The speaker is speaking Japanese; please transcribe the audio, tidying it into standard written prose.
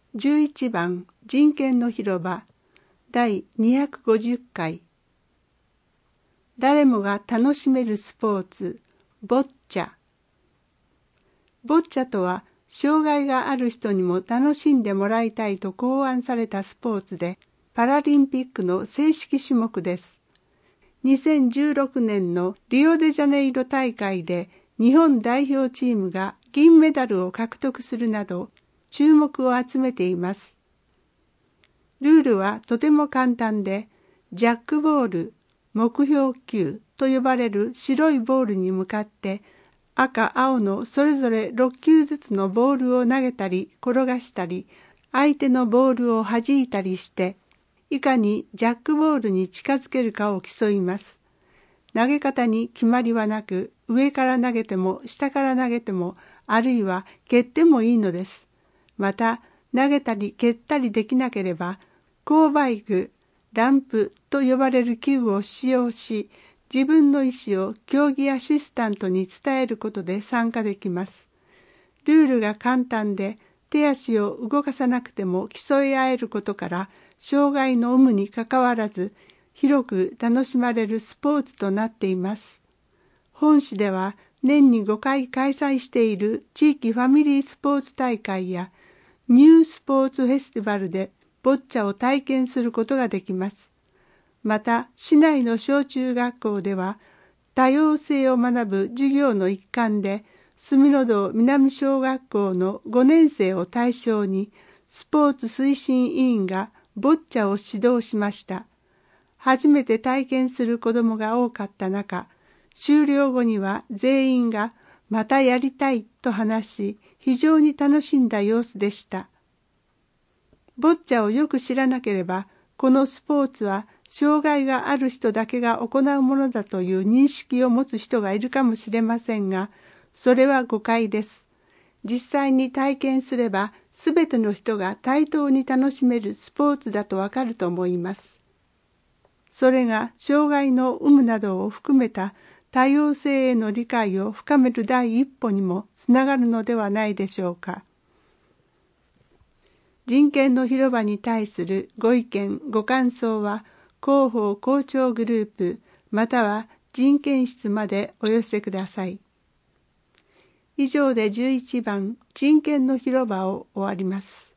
11番人権の広場第250回。誰もが楽しめるスポーツ、ボッチャ。ボッチャとは、障害がある人にも楽しんでもらいたいと考案されたスポーツで、パラリンピックの正式種目です。2016年のリオデジャネイロ大会で日本代表チームが銀メダルを獲得するなど注目を集めています。ルールはとても簡単で、ジャックボール、目標球と呼ばれる白いボールに向かって赤、青のそれぞれ6球ずつのボールを投げたり転がしたり、相手のボールを弾いたりして、いかにジャックボールに近づけるかを競います。投げ方に決まりはなく、上から投げても下から投げても、あるいは蹴ってもいいのです。また、投げたり蹴ったりできなければ、勾配具、ランプと呼ばれる器具を使用し、自分の意思を競技アシスタントに伝えることで参加できます。ルールが簡単で、手足を動かさなくても競い合えることから、障害の有無にかかわらず、広く楽しまれるスポーツとなっています。本市では年に5回開催している地域ファミリースポーツ大会やニュースポーツフェスティバルでボッチャを体験することができます。また、市内の小中学校では多様性を学ぶ授業の一環で、住野堂南小学校の5年生を対象にスポーツ推進委員がボッチャを指導しました。初めて体験する子どもが多かった中、終了後には全員がまたやりたいと話し、非常に楽しんだ様子でした。ボッチャをよく知らなければ、このスポーツは障害がある人だけが行うものだという認識を持つ人がいるかもしれませんが、それは誤解です。実際に体験すれば、すべての人が対等に楽しめるスポーツだとわかると思います。それが障害の有無などを含めた多様性への理解を深める第一歩にもつながるのではないでしょうか。人権の広場に対するご意見ご感想は、広報校長グループまたは人権室までお寄せください。以上で11番人権の広場を終わります。